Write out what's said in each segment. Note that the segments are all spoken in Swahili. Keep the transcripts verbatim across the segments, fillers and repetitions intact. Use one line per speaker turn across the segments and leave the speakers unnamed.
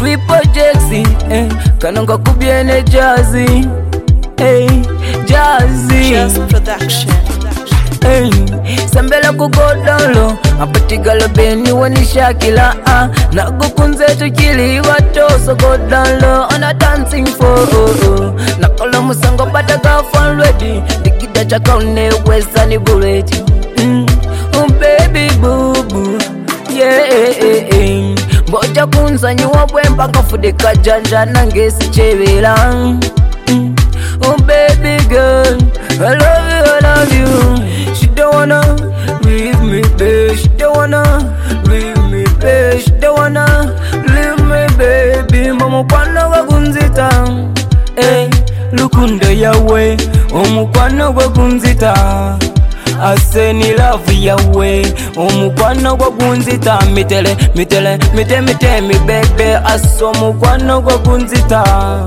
Triple Jexy, eh, kanonga kubyene jazzy, eh, jazzy.
Just production.
Hey, sambela kugodolo apatigalo beni wanishakila ah nagukunze tukili watoso godolo on a dancing floor oh, oh. Nakolo musango bataga fun ready dikida chakaune wesa ni bullet mm. Oh baby boo boo yeah eh, eh, eh. Mboja kunza nyuwa bwemba kafude kajanja nangesi chevela mm. Oh baby girl I love you I love you. She don't wanna leave me, babe. She don't wanna leave me, babe. She don't wanna leave me, baby. Mama kwana wagunzita, eh. Lukunda yawe, omu kwana wagunzita. Ase ni love yawe, omu kwana wagunzita. Mitele, mitele, mite, mite, mi bebe. Aso mu kwana wagunzita.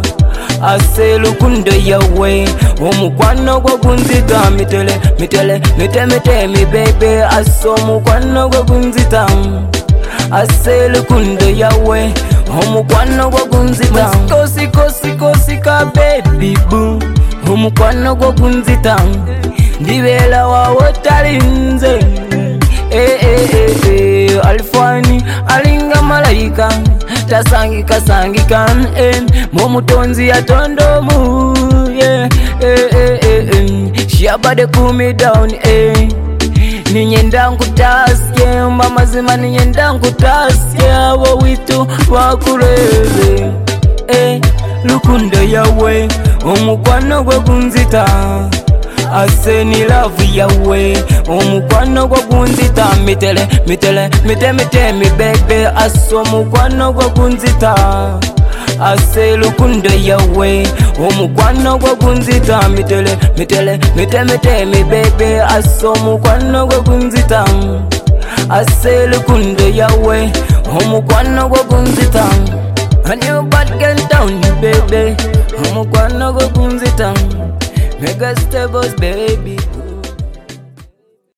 Ase lukunda yawe, omukwano gwo gunzita. Mitele, mitele, mite, mite, mi bebe. Aso omukwano gwo gunzita. Ase lukunda yawe, omukwano gwo gunzita. Kosi, kosi, kosi ka baby boo. Omukwano gwo gunzita. Ndibela wawo talinze. Eh, eh, eh, eh. Alifani, alinga malaika. Tasangika sangika eh. Momutonzi ya tondomu yeah eh eh eh, eh. Shiabade kumi down eh. Ninyenda nkutaske mama zima ninyenda nkutaske wo witu wakureze eh. Lukunda yawe omukwano gwe gunzita. Ase ni love yawe omukwano gwo gunzita. Mitele, mitele, mite, mite, mi bebe. Aso omukwano gwo gunzita. Ase lukunda yawe omukwano gwo gunzita. Mitele, mitele, mite, mite, mi bebe. Aso omukwano gwo gunzita. Ase lukunda yawe omukwano gwo gunzita. A new bad girl down baby, omukwano gwo gunzita. Mega Stables baby.